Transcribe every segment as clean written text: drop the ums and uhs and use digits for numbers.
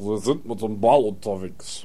Sie sind mit dem Ball unterwegs.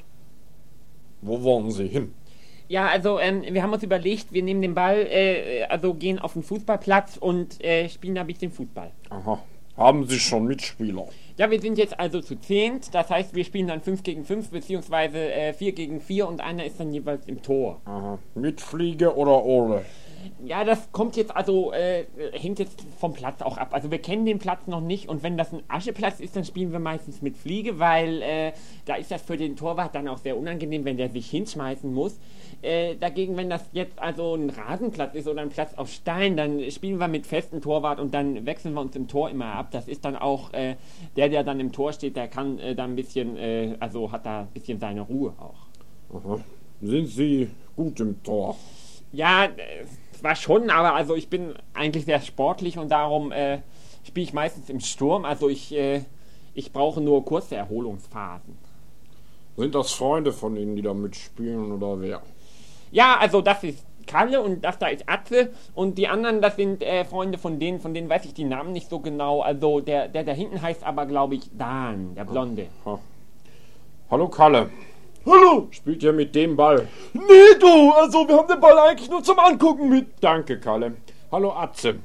Wo wollen Sie hin? Ja, also wir haben uns überlegt, wir nehmen den Ball, also gehen auf den Fußballplatz und spielen da ein bisschen Fußball. Aha. Haben Sie schon Mitspieler? Ja, wir sind jetzt also zu 10, das heißt, wir spielen dann 5 gegen 5 beziehungsweise 4 gegen 4 und einer ist dann jeweils im Tor. Aha. Mit Fliege oder ohne? Ja, das kommt jetzt also, hängt jetzt vom Platz auch ab. Also wir kennen den Platz noch nicht und wenn das ein Ascheplatz ist, dann spielen wir meistens mit Fliege, weil da ist das für den Torwart dann auch sehr unangenehm, wenn der sich hinschmeißen muss. Dagegen, wenn das jetzt also ein Rasenplatz ist oder ein Platz auf Stein, dann spielen wir mit festem Torwart und dann wechseln wir uns im Tor immer ab. Das ist dann auch, der dann im Tor steht, der kann da ein bisschen, also hat da ein bisschen seine Ruhe auch. Aha. Sind Sie gut im Tor? Ja, war schon, aber also ich bin eigentlich sehr sportlich und darum spiele ich meistens im Sturm. Also ich brauche nur kurze Erholungsphasen. Sind das Freunde von Ihnen, die da mitspielen oder wer? Ja, also das ist Kalle und das da ist Atze und die anderen, das sind Freunde von denen weiß ich die Namen nicht so genau. Also der da hinten heißt aber, glaube ich, Dan, der Blonde. Aha. Hallo Kalle. Hallo! Spielt ihr mit dem Ball? Nee, du! Also, wir haben den Ball eigentlich nur zum Angucken mit. Danke, Kalle. Hallo Atze.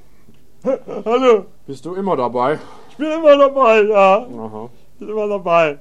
Hallo! Bist du immer dabei? Ich bin immer dabei, ja. Aha. Ich bin immer dabei.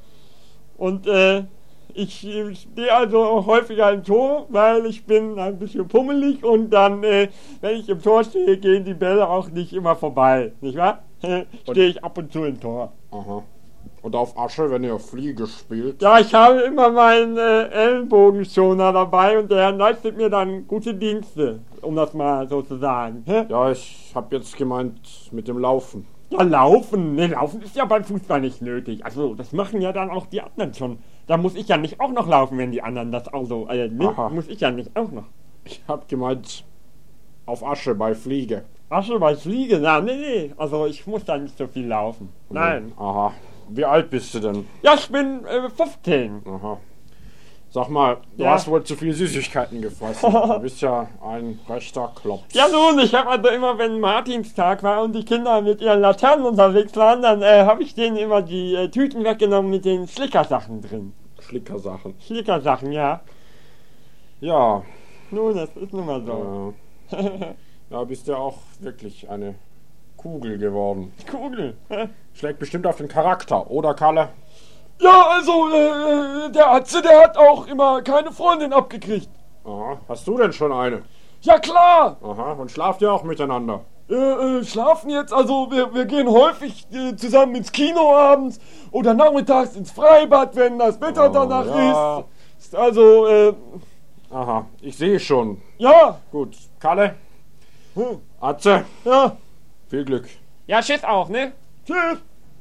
Und, ich stehe also auch häufiger im Tor, weil ich bin ein bisschen pummelig und dann, wenn ich im Tor stehe, gehen die Bälle auch nicht immer vorbei, nicht wahr? Stehe ich ab und zu im Tor. Aha. Und auf Asche, wenn ihr Fliege spielt? Ja, ich habe immer meinen Ellenbogenschoner dabei und der leistet mir dann gute Dienste, um das mal so zu sagen. Ja, ich habe jetzt gemeint mit dem Laufen. Ja, laufen. Ne, laufen ist ja beim Fußball nicht nötig. Also, das machen ja dann auch die anderen schon. Da muss ich ja nicht auch noch laufen, wenn die anderen das auch so. Muss ich ja nicht auch noch. Ich habe gemeint auf Asche bei Fliege. Asche bei Fliege? Na, nee. Also, ich muss da nicht so viel laufen. Nein. Aha. Wie alt bist du denn? Ja, ich bin 15. Aha. Sag mal, du Ja. hast wohl zu viel Süßigkeiten gefressen. Du bist ja ein rechter Klops. Ja nun, ich habe also immer, wenn Martinstag war und die Kinder mit ihren Laternen unterwegs waren, dann habe ich denen immer die Tüten weggenommen mit den Schlickersachen drin. Schlickersachen. Schlickersachen, ja. Ja. Nun, das ist nun mal so. Ja, bist ja auch wirklich eine Kugel geworden. Kugel. Schlägt bestimmt auf den Charakter, oder Kalle? Ja, also, der Atze, der hat auch immer keine Freundin abgekriegt. Aha. Hast du denn schon eine? Ja, klar. Aha. Und schlaft ihr auch miteinander? Schlafen jetzt, also wir gehen häufig zusammen ins Kino abends oder nachmittags ins Freibad, wenn das Wetter danach ja. ist. Also, Aha. Ich sehe schon. ja. Gut. Kalle? Atze? Ja. Viel Glück. Ja, tschüss auch, ne? Tschüss.